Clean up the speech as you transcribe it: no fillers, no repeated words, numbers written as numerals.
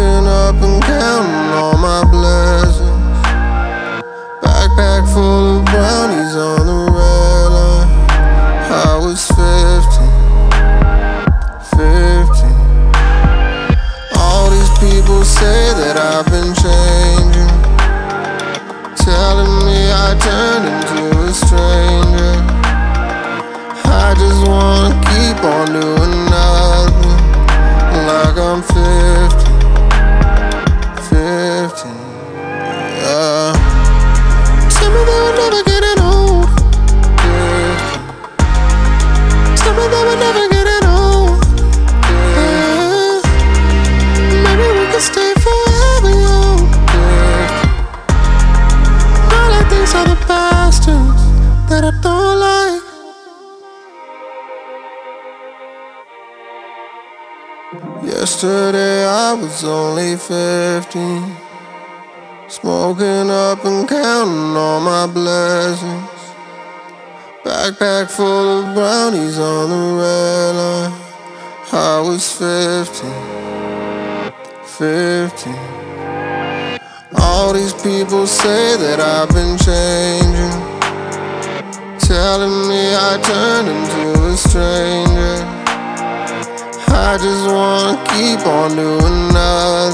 Smoking up and counting all my blessings. Backpack full of brownies on the red line. I was 15. All these people say that I've been changing, telling me I turned into a stranger. I just wanna keep on doing nothing, like I'm 15, yeah. Tell me that we're never getting old, yeah. Tell me that we're never getting old, yeah. Maybe we could stay forever young, yeah. All I think's are the bastards that I don't like. Yesterday I was only 15, smoking up and counting all my blessings. Backpack full of brownies on the red line. I was 15. All these people say that I've been changing, telling me I turned into a stranger. I just wanna keep on doing nothing.